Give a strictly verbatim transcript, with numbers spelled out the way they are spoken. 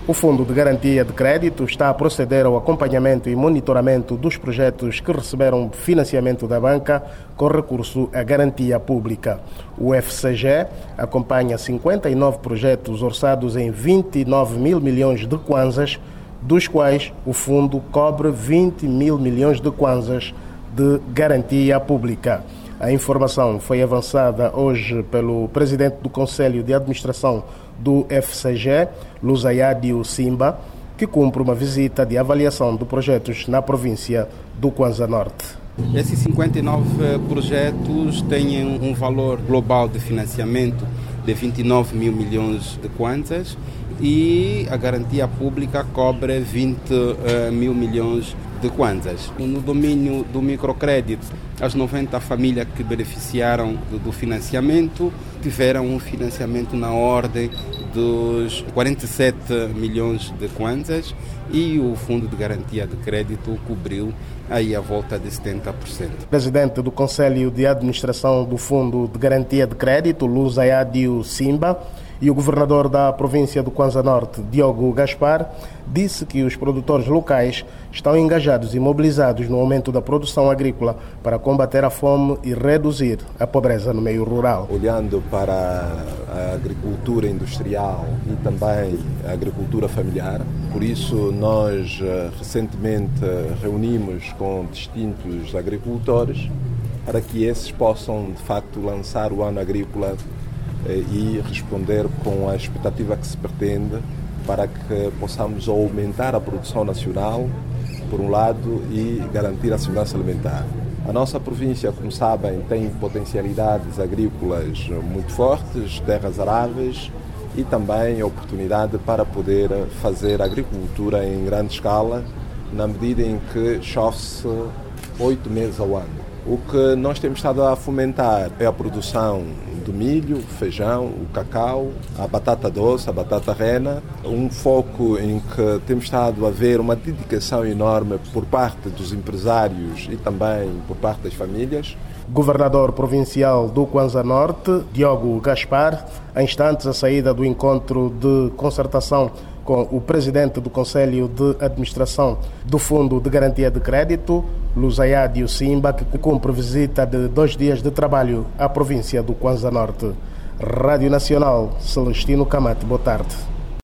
O Fundo de Garantia de Crédito está a proceder ao acompanhamento e monitoramento dos projetos que receberam financiamento da banca com recurso à garantia pública. O F C G acompanha cinquenta e nove projetos orçados em vinte e nove mil milhões de kwanzas, dos quais o fundo cobre vinte mil milhões de kwanzas de garantia pública. A informação foi avançada hoje pelo presidente do Conselho de Administração do F C G, Luzayadio Simba, que cumpre uma visita de avaliação de projetos na província do Kwanza Norte. Esses cinquenta e nove projetos têm um valor global de financiamento de vinte e nove mil milhões de kwanzas e a garantia pública cobre vinte mil milhões de kwanzas. No domínio do microcrédito, as noventa famílias que beneficiaram do, do financiamento tiveram um financiamento na ordem dos quarenta e sete milhões de kwanzas e o Fundo de Garantia de Crédito cobriu aí a volta de setenta por cento. Presidente do Conselho de Administração do Fundo de Garantia de Crédito, Luzayadio Simba, e o governador da província do Kwanza Norte, Diogo Gaspar, disse que os produtores locais estão engajados e mobilizados no aumento da produção agrícola para combater a fome e reduzir a pobreza no meio rural. Olhando para a agricultura industrial e também a agricultura familiar, por isso nós recentemente reunimos com distintos agricultores para que esses possam de facto lançar o ano agrícola e responder com a expectativa que se pretende para que possamos aumentar a produção nacional, por um lado, e garantir a segurança alimentar. A nossa província, como sabem, tem potencialidades agrícolas muito fortes, terras aráveis e também oportunidade para poder fazer agricultura em grande escala, na medida em que chove-se oito meses ao ano. O que nós temos estado a fomentar é a produção do milho, o feijão, o cacau, a batata doce, a batata rena, um foco em que temos estado a ver uma dedicação enorme por parte dos empresários e também por parte das famílias. Governador provincial do Kwanza Norte, Diogo Gaspar, há instantes a saída do encontro de concertação com o presidente do Conselho de Administração do Fundo de Garantia de Crédito, Luzayadio Simba, que cumpre visita de dois dias de trabalho à província do Kwanza Norte. Rádio Nacional, Celestino Camate, boa tarde.